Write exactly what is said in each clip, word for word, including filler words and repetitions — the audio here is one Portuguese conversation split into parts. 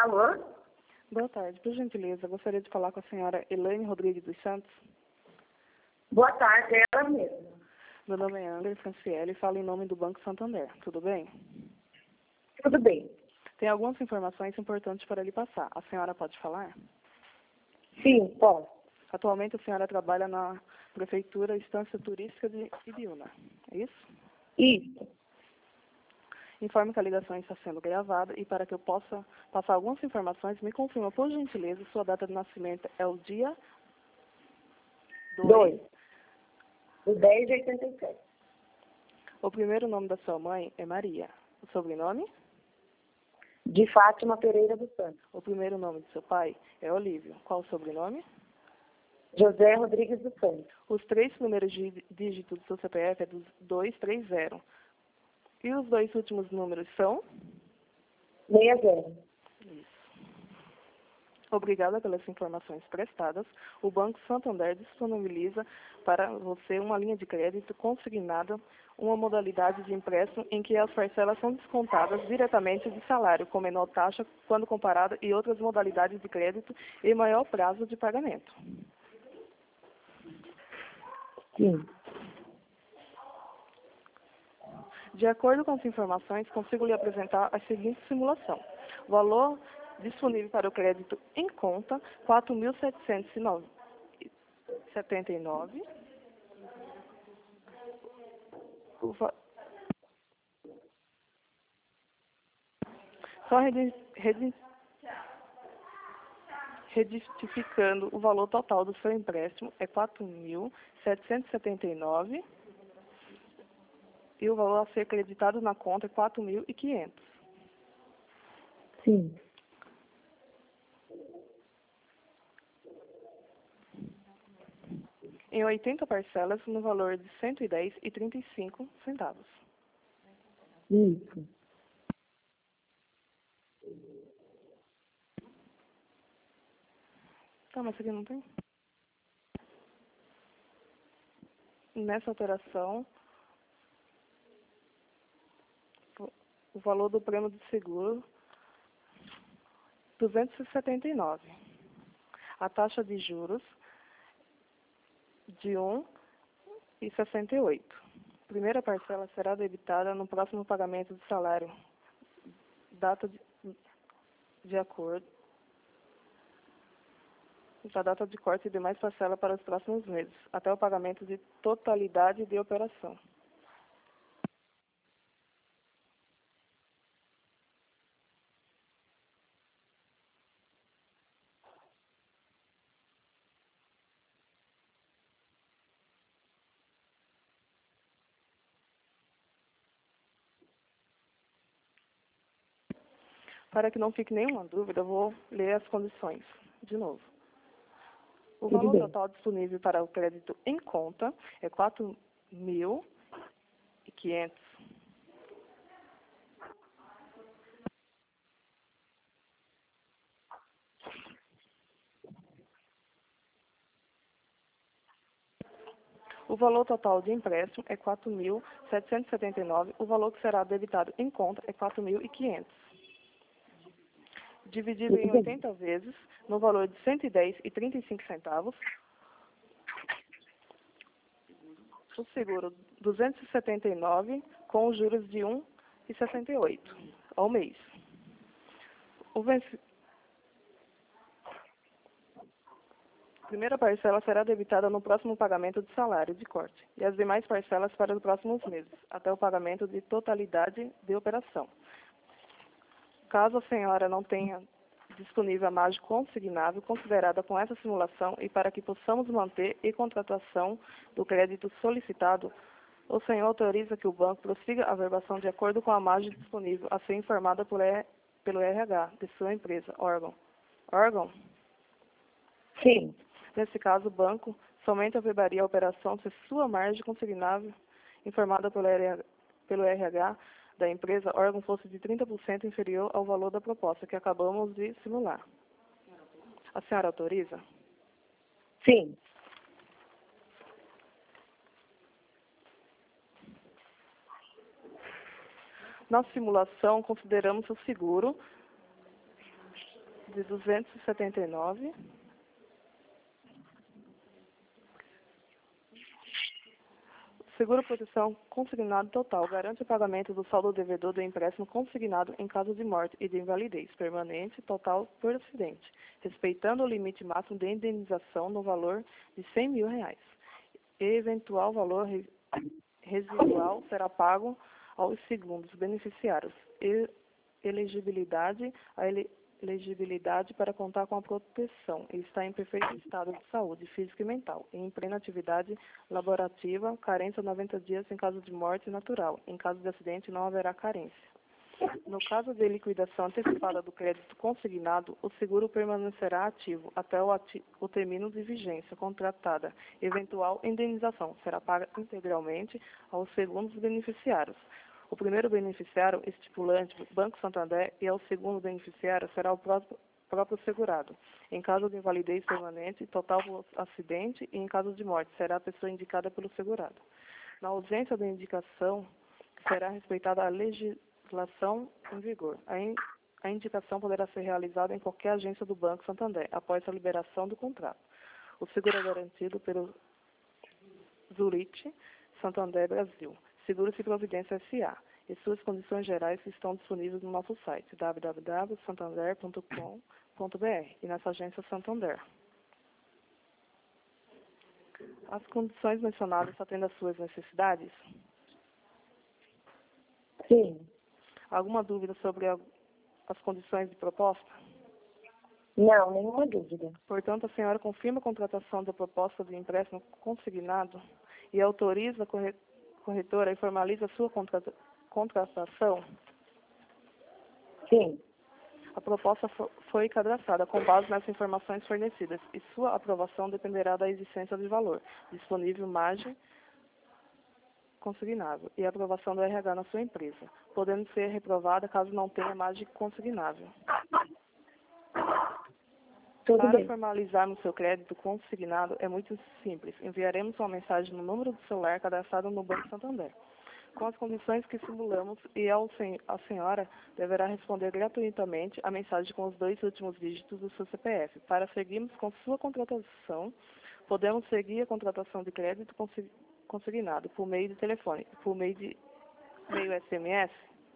Alô? Boa tarde. Por gentileza, gostaria de falar com a senhora Elaine Rodrigues dos Santos. Boa tarde, é ela mesma. Meu nome é André Franciele e falo em nome do Banco Santander. Tudo bem? Tudo bem. Tem algumas informações importantes para lhe passar. A senhora pode falar? Sim, posso. Atualmente a senhora trabalha na Prefeitura Estância Turística de Ibiúna. É isso? Isso. Informe que a ligação está sendo gravada e para que eu possa passar algumas informações, me confirma, por gentileza, sua data de nascimento é o dia Dois. O dez de oitenta e sete. O primeiro nome da sua mãe é Maria. O sobrenome? De Fátima Pereira dos Santos. O primeiro nome de seu pai é Olívio. Qual o sobrenome? José Rodrigues dos Santos. Os três primeiros dí- dígitos do seu C P F é dos dois três zero. E os dois últimos números são? seis zero. Isso. Obrigada pelas informações prestadas. O Banco Santander disponibiliza para você uma linha de crédito consignada, uma modalidade de empréstimo em que as parcelas são descontadas diretamente do salário, com menor taxa quando comparada e outras modalidades de crédito e maior prazo de pagamento. Sim. De acordo com as informações, consigo lhe apresentar a seguinte simulação. O valor disponível para o crédito em conta, quatro mil setecentos e setenta e nove. O va- Só redi- redi- retificando, o valor total do seu empréstimo é quatro mil setecentos e setenta e nove e o valor a ser acreditado na conta é quatro mil e quinhentos. Sim. Em oitenta parcelas, no valor de cento e dez reais e trinta e cinco centavos. Isso. Tá, mas aqui não tem? Nessa alteração, o o valor do prêmio de seguro, duzentos e setenta e nove. A taxa de juros, de um vírgula sessenta e oito. A primeira parcela será debitada no próximo pagamento do salário. Data de, de acordo. A data de corte e demais parcela para os próximos meses, até o pagamento de totalidade de operação. Para que não fique nenhuma dúvida, eu vou ler as condições de novo. O Tudo valor bem. total disponível para o crédito em conta é quatro mil e quinhentos. O valor total de empréstimo é quatro mil setecentos e setenta e nove. O valor que será debitado em conta é quatro mil e quinhentos. Dividido em Tudo bem. oitenta vezes, no valor de cento e dez reais e trinta e cinco centavos. O seguro duzentos e setenta e nove com os juros de um vírgula sessenta e oito ao mês. O venci... A primeira parcela será debitada no próximo pagamento de salário de corte e as demais parcelas para os próximos meses, até o pagamento de totalidade de operação. Caso a senhora não tenha disponível a margem consignável considerada com essa simulação e para que possamos manter e contratação do crédito solicitado, o senhor autoriza que o banco prossiga a verbação de acordo com a margem disponível a ser informada por E- pelo R H de sua empresa, órgão. Órgão? Sim. Nesse caso, o banco somente averbaria a operação se sua margem consignável informada pelo R H, pelo R H da empresa, órgão fosse de trinta por cento inferior ao valor da proposta que acabamos de simular. A senhora autoriza? Sim. Na simulação, consideramos o seguro de duzentos e setenta e nove. Seguro proteção consignado total garante o pagamento do saldo devedor do empréstimo consignado em caso de morte e de invalidez permanente total por acidente, respeitando o limite máximo de indenização no valor de cem mil reais. E eventual valor re residual será pago aos segundos beneficiários. E elegibilidade, a ele elegibilidade para contar com a proteção e está em perfeito estado de saúde física e mental, em plena atividade laborativa, carência noventa dias em caso de morte natural. Em caso de acidente, não haverá carência. No caso de liquidação antecipada do crédito consignado, o seguro permanecerá ativo até o, ati o término de vigência contratada. Eventual indenização será paga integralmente aos segundos beneficiários. O primeiro beneficiário estipulante, Banco Santander, e ao segundo beneficiário será o próprio, próprio segurado. Em caso de invalidez permanente, total por acidente e em caso de morte, será a pessoa indicada pelo segurado. Na ausência da indicação, será respeitada a legislação em vigor. A, in, a indicação poderá ser realizada em qualquer agência do Banco Santander, após a liberação do contrato. O seguro é garantido pelo Zurich Santander Brasil. Seguros e Providência S A e suas condições gerais estão disponíveis no nosso site w w w ponto santander ponto com ponto b r e nessa agência Santander. As condições mencionadas atendem às suas necessidades? Sim. Alguma dúvida sobre a, as condições de proposta? Não, nenhuma dúvida. Portanto, a senhora confirma a contratação da proposta de empréstimo consignado e autoriza a corre corretora e formaliza a sua contrata contratação? Sim. A proposta foi cadastrada com base nas informações fornecidas e sua aprovação dependerá da existência de valor disponível, margem consignável e a aprovação do R H na sua empresa, podendo ser reprovada caso não tenha margem consignável. Tudo Para bem. formalizarmos seu crédito consignado é muito simples. Enviaremos uma mensagem no número do celular cadastrado no Banco Santander, com as condições que simulamos, e ao sen a senhora deverá responder gratuitamente a mensagem com os dois últimos dígitos do seu C P F. Para seguirmos com sua contratação, podemos seguir a contratação de crédito consi consignado por meio de telefone, por meio de meio S M S.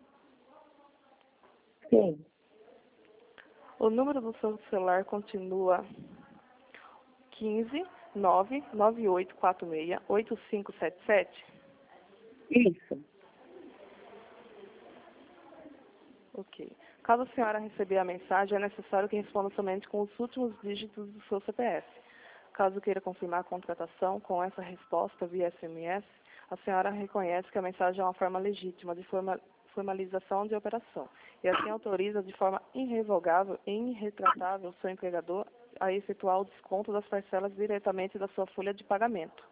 Sim. O número do seu celular continua quinze, nove nove oito quatro seis, oito cinco sete sete? Isso. Ok. Caso a senhora receber a mensagem, é necessário que responda somente com os últimos dígitos do seu C P F. Caso queira confirmar a contratação com essa resposta via S M S, a senhora reconhece que a mensagem é uma forma legítima de forma formalização de operação, e assim autoriza de forma irrevogável e irretratável o seu empregador a efetuar o desconto das parcelas diretamente da sua folha de pagamento.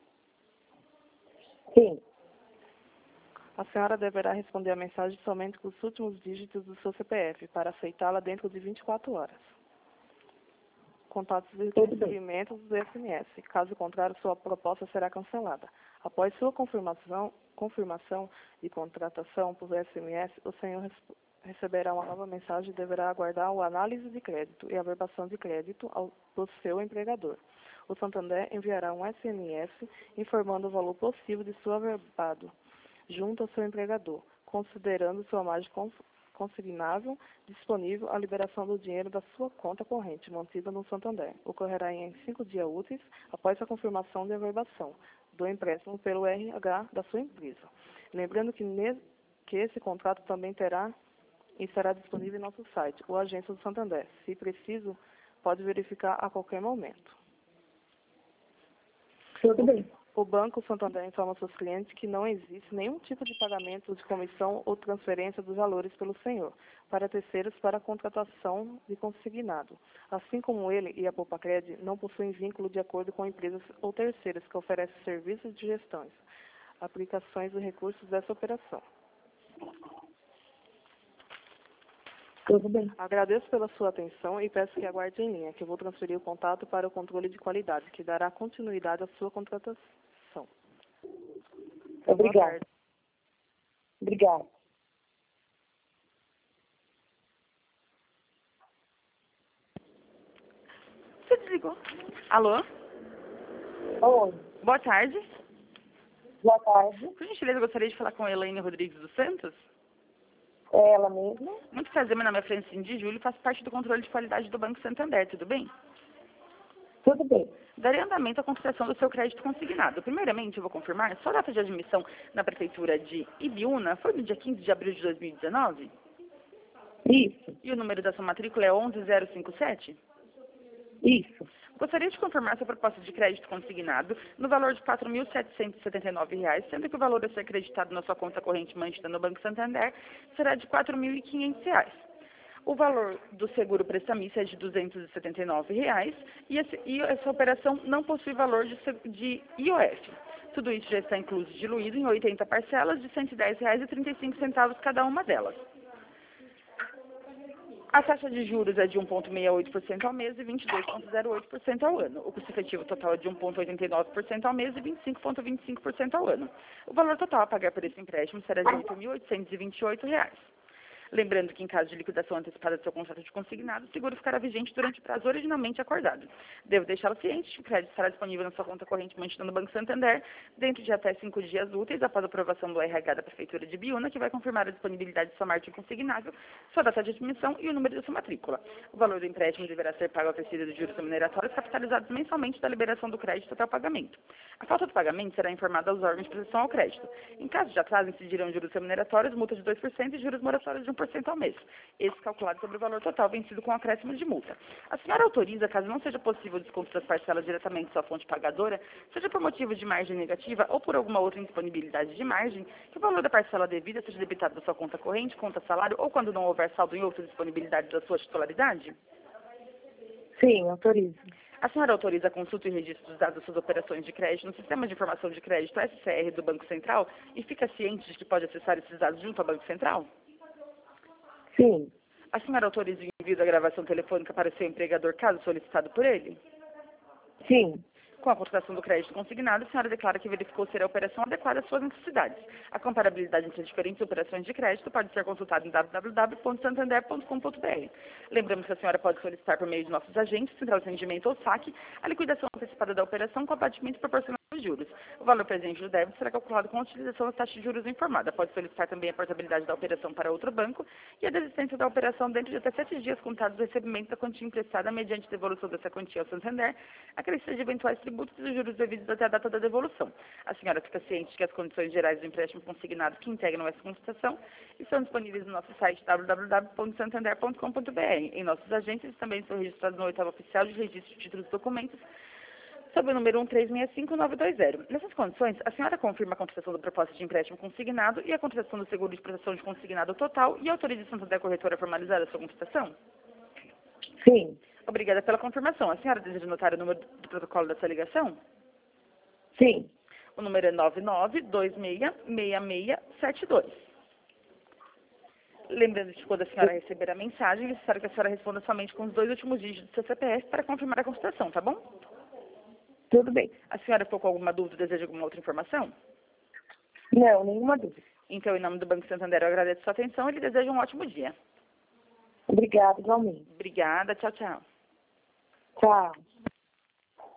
Sim. A senhora deverá responder a mensagem somente com os últimos dígitos do seu C P F, para aceitá-la dentro de vinte e quatro horas. Contatos de recebimentos do S M S. Caso contrário, sua proposta será cancelada. Após sua confirmação, confirmação de contratação por S M S, o senhor receberá uma nova mensagem e deverá aguardar a análise de crédito e a verbação de crédito ao, do seu empregador. O Santander enviará um S M S informando o valor possível de sua averbado junto ao seu empregador, considerando sua margem consignável disponível a liberação do dinheiro da sua conta corrente mantida no Santander. Ocorrerá em cinco dias úteis após a confirmação de averbação do empréstimo pelo R H da sua empresa. Lembrando que, que esse contrato também terá e será disponível em nosso site, ou agência do Santander. Se preciso, pode verificar a qualquer momento. Tudo bem. O Banco Santander informa seus clientes que não existe nenhum tipo de pagamento de comissão ou transferência dos valores pelo senhor para terceiros para a contratação de consignado. Assim como ele e a Poupa-Cred não possuem vínculo de acordo com empresas ou terceiras que oferecem serviços de gestões, aplicações e recursos dessa operação. Tudo bem. Agradeço pela sua atenção e peço que aguarde em linha, que eu vou transferir o contato para o controle de qualidade, que dará continuidade à sua contratação. Obrigada. Obrigada. desligou. Alô? Oi, Boa tarde. boa tarde. Por gentileza, eu gostaria de falar com a Elaine Rodrigues dos Santos. É ela mesma? Muito prazer, meu nome é Francine de Júlio e faço parte do controle de qualidade do Banco Santander, tudo bem? Tudo bem. Darei andamento à concessão do seu crédito consignado. Primeiramente, eu vou confirmar, sua data de admissão na Prefeitura de Ibiúna foi no dia quinze de abril de dois mil e dezenove? Isso, E o número da sua matrícula é onze zero cinco sete? isso. Gostaria de confirmar sua proposta de crédito consignado no valor de quatro mil setecentos e setenta e nove reais, sendo que o valor a ser acreditado na sua conta corrente mantida no Banco Santander será de quatro mil e quinhentos reais. O valor do seguro prestamista é de duzentos e setenta e nove reais e, esse, e essa operação não possui valor de, se- de I O F. Tudo isso já está incluso e diluído em oitenta parcelas de cento e dez reais e trinta e cinco centavos cada uma delas. A taxa de juros é de um vírgula sessenta e oito por cento ao mês e vinte e dois vírgula zero oito por cento ao ano. O custo efetivo total é de um vírgula oitenta e nove por cento ao mês e vinte e cinco vírgula vinte e cinco por cento ao ano. O valor total a pagar por esse empréstimo será de oito mil oitocentos e vinte e oito reais. Lembrando que, em caso de liquidação antecipada do seu contrato de consignado, o seguro ficará vigente durante o prazo originalmente acordado. Devo deixá-lo ciente que o crédito estará disponível na sua conta corrente mantida no Banco Santander dentro de até cinco dias úteis após a aprovação do R H da Prefeitura de Ibiúna, que vai confirmar a disponibilidade de sua margem consignável, sua data de admissão e o número da sua matrícula. O valor do empréstimo deverá ser pago ao tecido de juros remuneratórios capitalizados mensalmente da liberação do crédito até o pagamento. A falta do pagamento será informada aos órgãos de proteção ao crédito. Em caso de atraso, incidirão juros remuneratórios, multa de dois por cento e juros moratórios de um por cento ao mês. Esse calculado sobre o valor total vencido com acréscimo de multa. A senhora autoriza, caso não seja possível o desconto das parcelas diretamente de sua fonte pagadora, seja por motivo de margem negativa ou por alguma outra indisponibilidade de margem, que o valor da parcela devida seja debitado da sua conta corrente, conta salário ou quando não houver saldo em outra disponibilidade da sua titularidade? Sim, autorizo. A senhora autoriza a consulta e registro dos dados das suas operações de crédito no Sistema de Informação de Crédito S C R do Banco Central e fica ciente de que pode acessar esses dados junto ao Banco Central? Sim, A senhora autoriza o envio da gravação telefônica para o seu empregador, caso solicitado por ele? sim, Com a contratação do crédito consignado, a senhora declara que verificou ser a operação adequada às suas necessidades. A comparabilidade entre as diferentes operações de crédito pode ser consultada em w w w ponto santander ponto com ponto b r. Lembramos que a senhora pode solicitar por meio de nossos agentes, central de rendimento ou saque, a liquidação antecipada da operação com abatimento proporcional aos juros. O valor presente do débito será calculado com a utilização da taxa de juros informada. Pode solicitar também a portabilidade da operação para outro banco e a desistência da operação dentro de até sete dias contados do recebimento da quantia emprestada mediante devolução dessa quantia ao Santander, acrescida de eventuais tributos e os juros devidos até a data da devolução. A senhora fica ciente de que as condições gerais do empréstimo consignado que integram essa concessão estão disponíveis no nosso site w w w ponto santander ponto com ponto b r. Em nossos agentes também estão registrados no oitavo oficial de registro de títulos e documentos sob o número um três seis cinco nove dois zero. Nessas condições, a senhora confirma a contratação da proposta de empréstimo consignado e a contratação do seguro de prestação de consignado total e autoriza a Santander Corretora a formalizar a sua contratação? sim, Obrigada pela confirmação. A senhora deseja anotar o número do protocolo da sua ligação? sim. O número é nove nove dois seis seis seis sete dois. Lembrando de que quando a senhora receber a mensagem, é necessário que a senhora responda somente com os dois últimos dígitos do seu C P F para confirmar a consultação, tá bom? Tudo bem. A senhora ficou com alguma dúvida, deseja alguma outra informação? Não, nenhuma dúvida. Então, em nome do Banco Santander, eu agradeço a sua atenção e lhe desejo um ótimo dia. Obrigada, igualmente. Obrigada, tchau, tchau. Tchau.